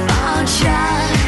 очах.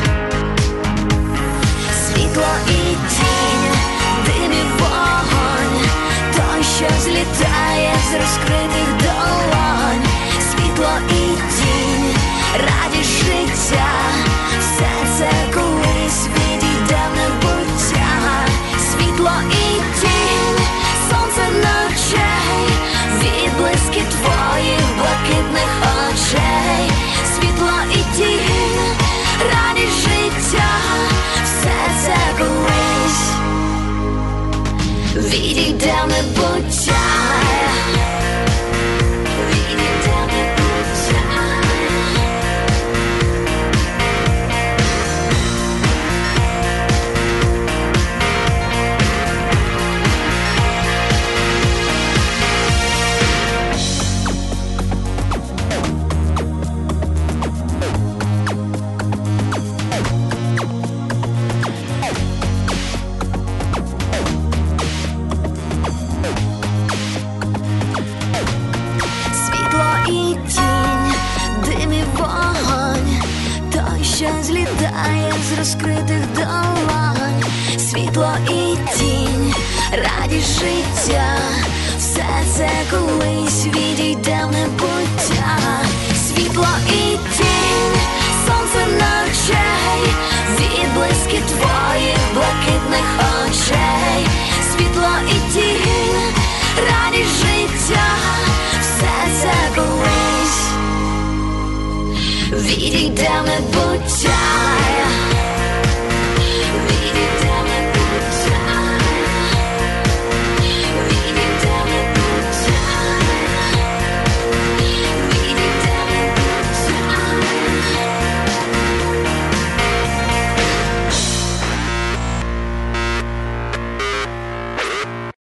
Світло і тінь, дим і вогонь, той, що злітає з розкритих долонь. Світло і тінь, радість життя, все це колись відійде в небуття. Світло і тінь, сонце ночей, відблиски твоїх блакитних очей. Світло і тінь, радість життя, все це колись відійде в небуття. Злітає з розкритих долонь. Світло і тінь, радість життя, все це колись відійде в небуття. Світло і тінь, сонце ночей, відблиски твоїх блакитних очей. Світло і тінь, радість життя, все це колись відійде в небуття.